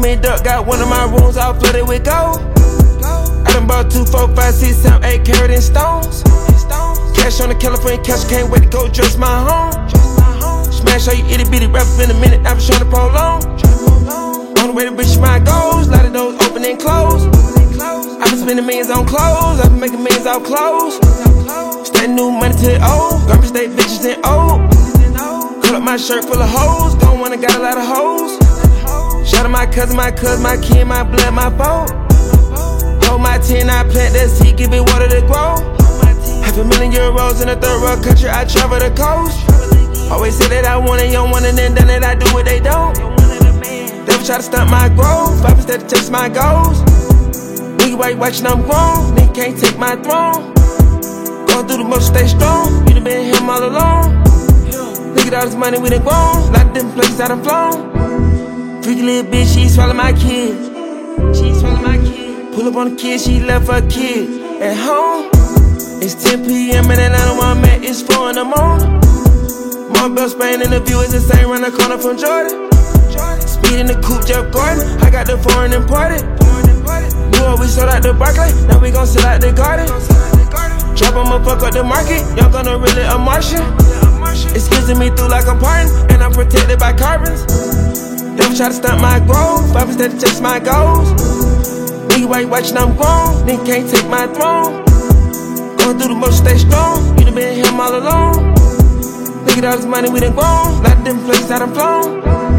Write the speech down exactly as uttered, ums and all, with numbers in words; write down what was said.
me duck, got one of my rooms all flooded with gold. I done bought two, four, five, six, seven, eight carat in stones. Cash on the California couch, can't wait to go dress my home. Smash all you itty bitty rappers in a minute, I was trying to prolong. On the way to reach my goals, lot of those open and close. I been spending millions on clothes, I been making millions off clothes. Spend new money to the old, garbage stay bitches and old. Cut up my shirt full of hoes, don't wanna got a lot of hoes. Shout out my cousin, my cousin, my kin, my blood, my boat. Hold my tin, I plant that seed, give it water to grow. Half a million euros in a third world country, I travel the coast. Always say that I want it, you don't want it, and then that I do what they don't. Never try to stunt my growth, I instead to chase my goals. Nigga, why you watching, I'm grown, nigga can't take my throne. Going through the motion, stay strong, you done been him all alone. Look at all this money we done grown, lot of different places I done flown. Freaky little bitch, she swallow my kid. She swallow my kid. Pull up on the kid, she left her kid at home. It's ten P M in Atlanta, where I'm at, it's four in the morning. More Bell Spain and the view is the same, round the corner from Jordan. Speed in the coupe, Jeff Gordon, I got the foreign imported. Boy, we sold out the Barclay, now we gon' sell out the garden. Drop 'em up, fuck up the market, y'all gonna really a Martian. It's squeezing me through like a pardon, and I'm protected by carbons. Never try to stunt my growth, I instead to chase my goals. Nigga, why you watching, I'm grown, nigga can't take my throne. Going through the motion, stay strong, you done been him all alone. Look at all this money we done grown, lot of different places I done flown.